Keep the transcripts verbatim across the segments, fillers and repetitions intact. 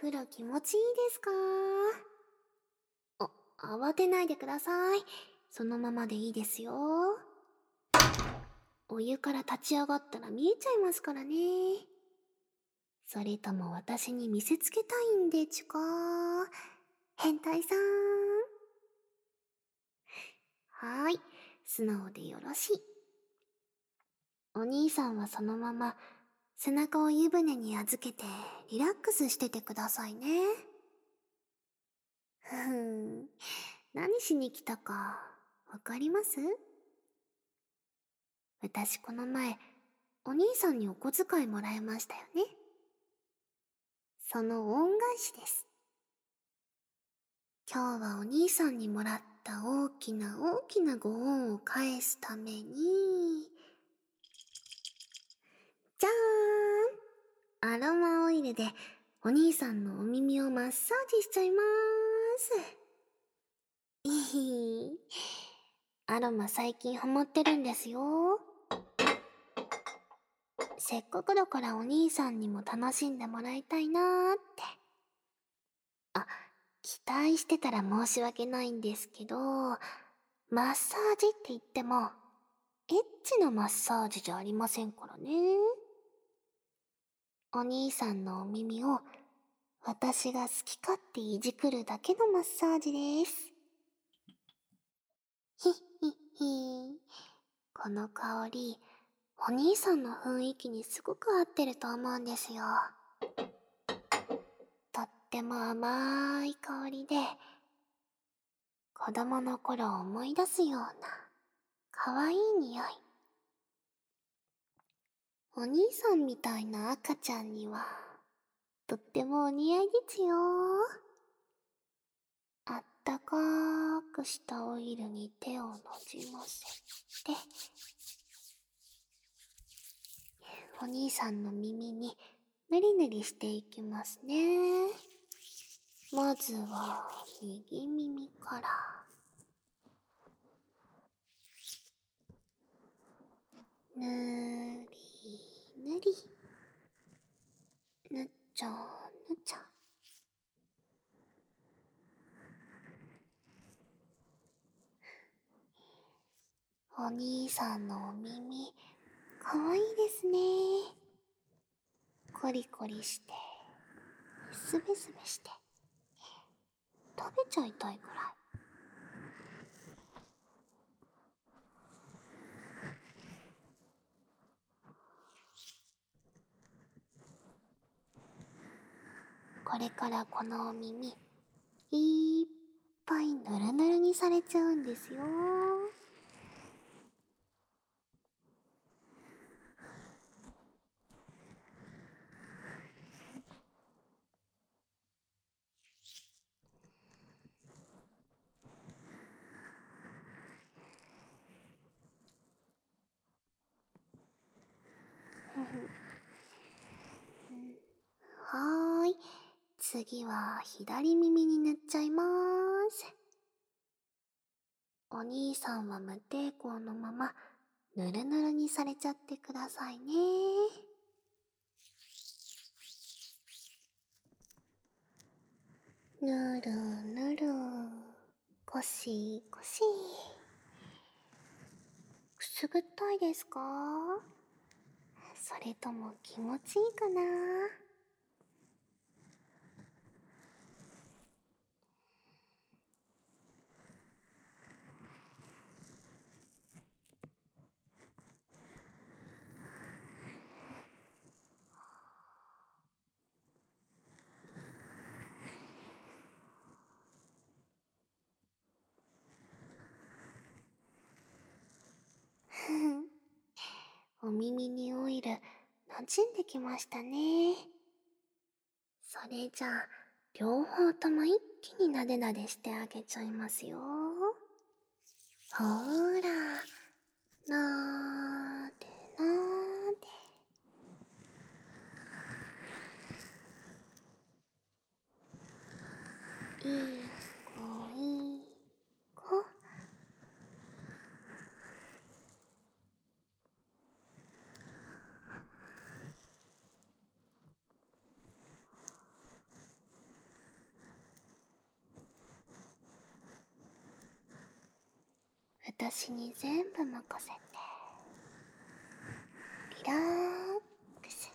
風呂気持ちいいですか？あ、慌てないでください。そのままでいいですよ。お湯から立ち上がったら見えちゃいますからね。それとも私に見せつけたいんでちゅか？変態さん。はーい、素直でよろしい。お兄さんはそのまま背中を湯船に預けてリラックスしててくださいね。ふふん、何しに来たかわかります？私この前お兄さんにお小遣いもらいましたよね。その恩返しです。今日はお兄さんにもらった大きな大きなご恩を返すために、じゃーん、アロマオイルでお兄さんのお耳をマッサージしちゃいまーす。いひー、アロマ最近ハマってるんですよ。せっかくだからお兄さんにも楽しんでもらいたいなーって。あ、期待してたら申し訳ないんですけど、マッサージって言っても、エッチなマッサージじゃありませんからね。お兄さんのお耳を私が好き勝手いじくるだけのマッサージです。ひっひっひー。この香り、お兄さんの雰囲気にすごく合ってると思うんですよ。とっても甘い香りで、子供の頃を思い出すような、かわいい匂い。お兄さんみたいな赤ちゃんには、とってもお似合いですよ。あったかーくしたオイルに手をなじませて、お兄さんの耳にぬりぬりしていきますね。まずは右耳から。ぬーりぬり。ぬっちゃぬちゃ。お兄さんのお耳、かわいいですね。コリコリして、すべすべして、食べちゃいたいぐらい。これからこのお耳、いっぱいぬるぬるにされちゃうんですよ。はーい。次は左耳に塗っちゃいまーす。お兄さんは無抵抗のまま、ぬるぬるにされちゃってくださいね。ぬるぬる。ゴシゴシ。くすぐったいですか？それとも気持ちいいかな？お耳にオイル馴染んできましたね。それじゃあ両方とも一気になでなでしてあげちゃいますよ。ほーら、なーでなーで。いい子いい子。 私に全部任せてリラックス。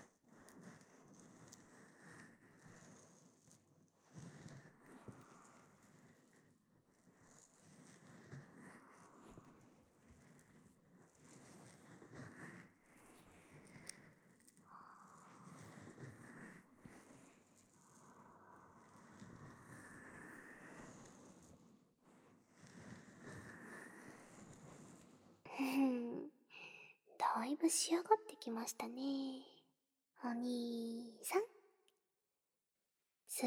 ふん、だいぶ仕上がってきましたね、お兄さん。次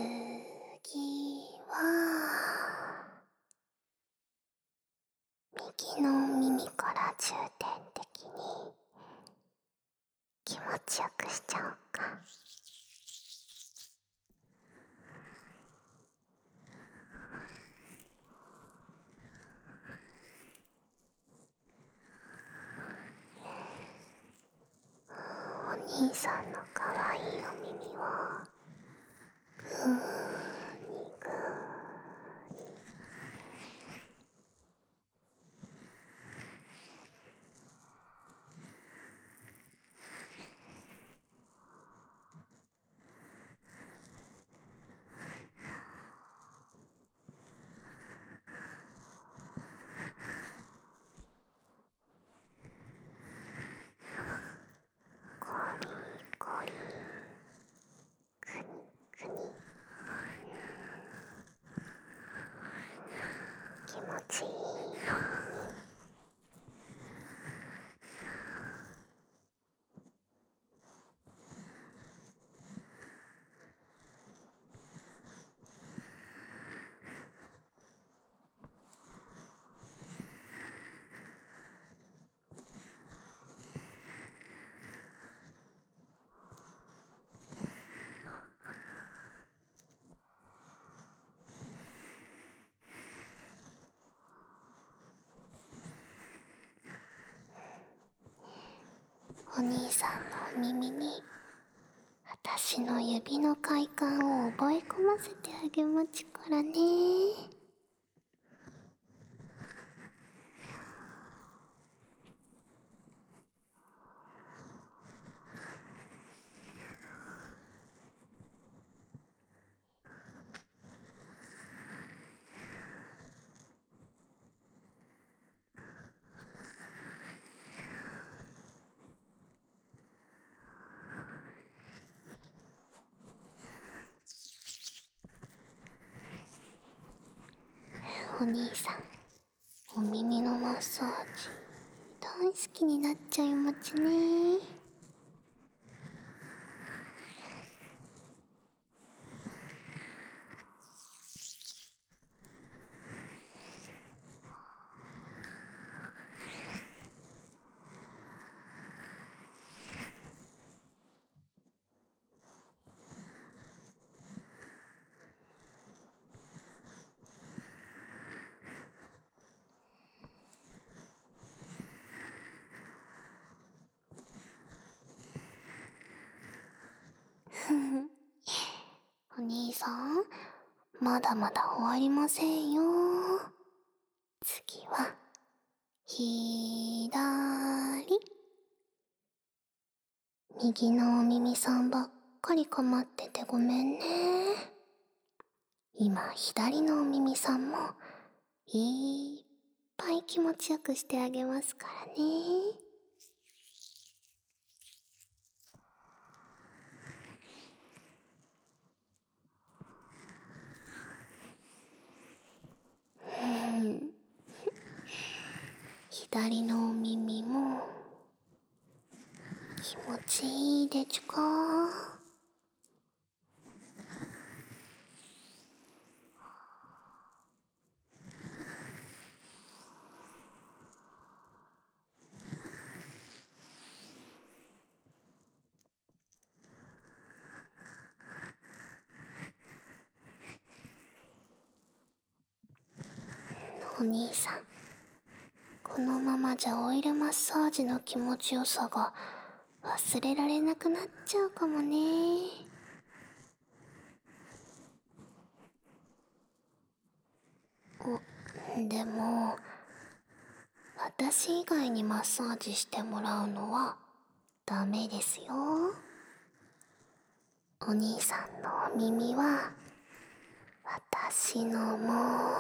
は右の耳から重点的に気持ちよくしちゃおうか。お兄さんのかわいいお耳をぐーにぐーに。コリコリ、くにくに、気持ちいいよ。お兄さんのお耳に私の指の快感を覚え込ませてあげまちからね。お兄さん、お耳のマッサージ大好きになっちゃいまちね。ふふ、お兄さん、まだまだ終わりませんよ。次は左。右のお耳さんばっかりかまっててごめんね。今左のお耳さんもいっぱい気持ちよくしてあげますからね。うん、左のお耳も気持ちいいでちゅか。お兄さん、このままじゃオイルマッサージの気持ちよさが忘れられなくなっちゃうかもね。お、でも私以外にマッサージしてもらうのはダメですよ。お兄さんのお耳は私のもの。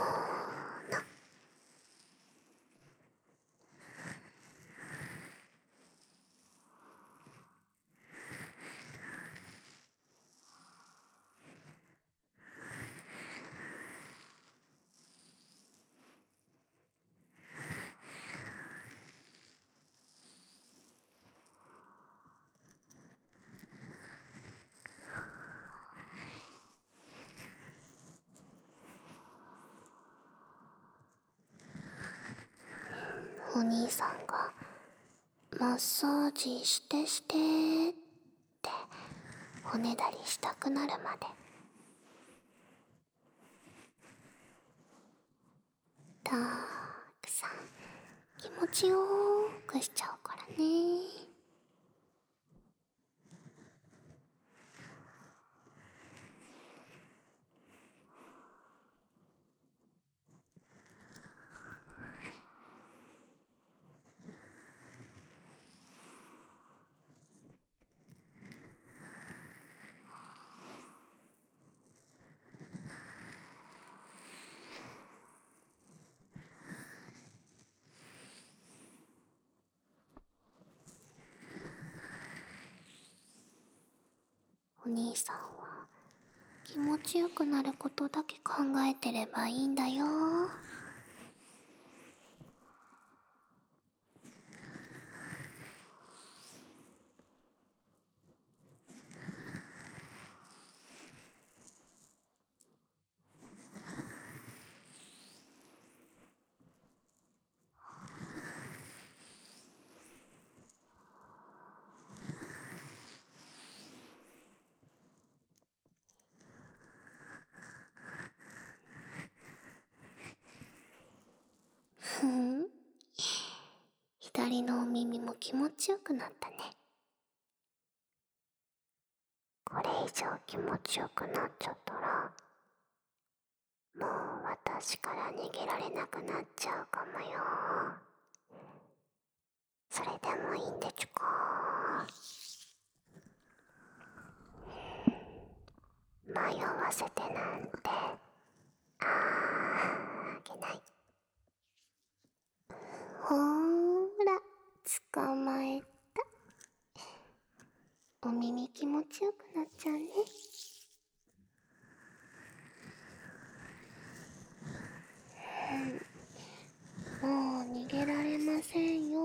お兄さんがマッサージしてしてっておねだりしたくなるまでたくさん気持ちよくしちゃうからね。お兄さんは気持ちよくなることだけ考えてればいいんだよ。ふん、左のお耳も気持ちよくなったね。これ以上気持ちよくなっちゃったらもう私から逃げられなくなっちゃうかもよ。それでもいいんでちゅか。迷わせてなんてあげない。ほーら、捕まえた。お耳気持ちよくなっちゃうね。もう逃げられませんよ。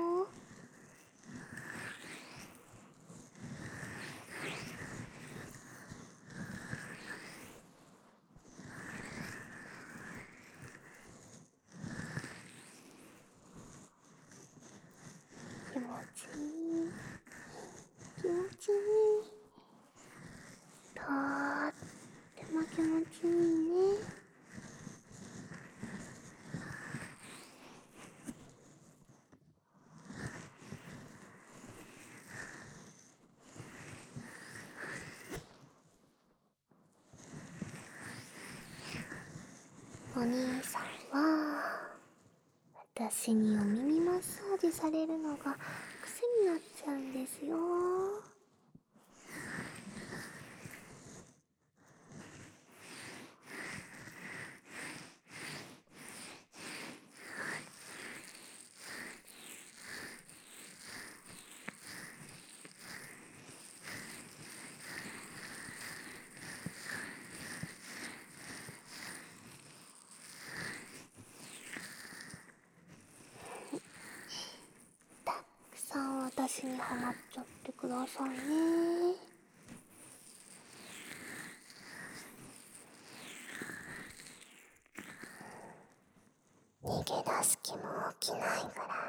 気持ちいい、気持ちいい、とっても気持ちいいね。お兄さんは私にお耳マッサージされるのが癖になっちゃうんですよ。たくさん私にハマっちゃってくださいね。逃げ出す気も起きないぐらいに。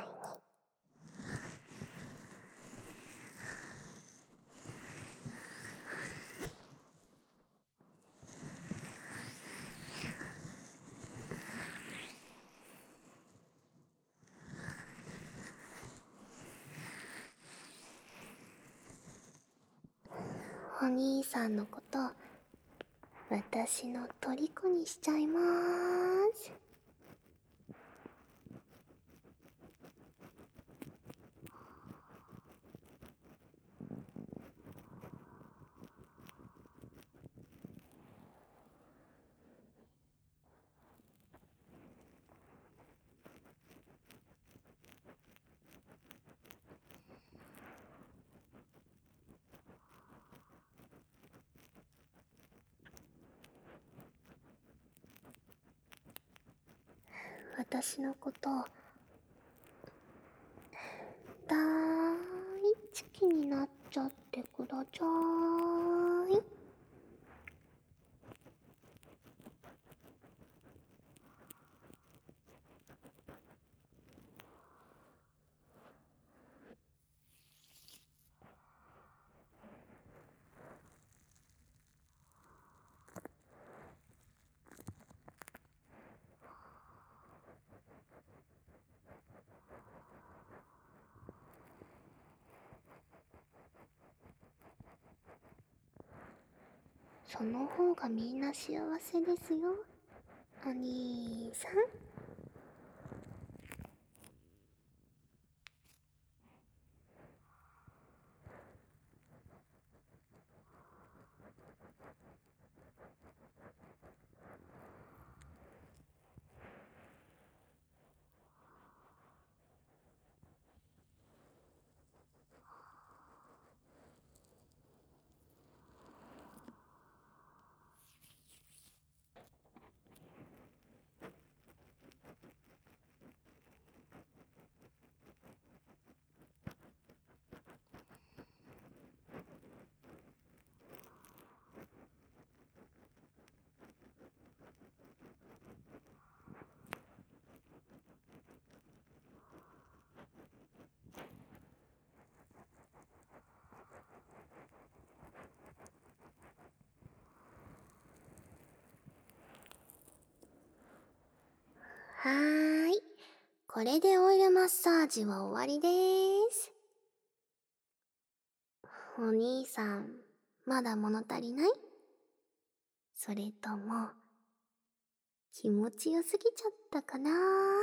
お兄さんのこと私の虜にしちゃいまーす。 私のこと大好きになっちゃってください。その方がみんな幸せですよ、お兄さん。はーい。これでオイルマッサージは終わりでーす。お兄さん、まだ物足りない？それとも、気持ちよすぎちゃったかな？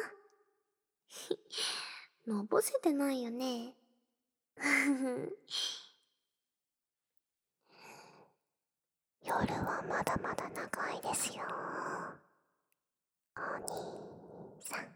のぼせてないよね。夜はまだまだ長いですよ。お兄さん。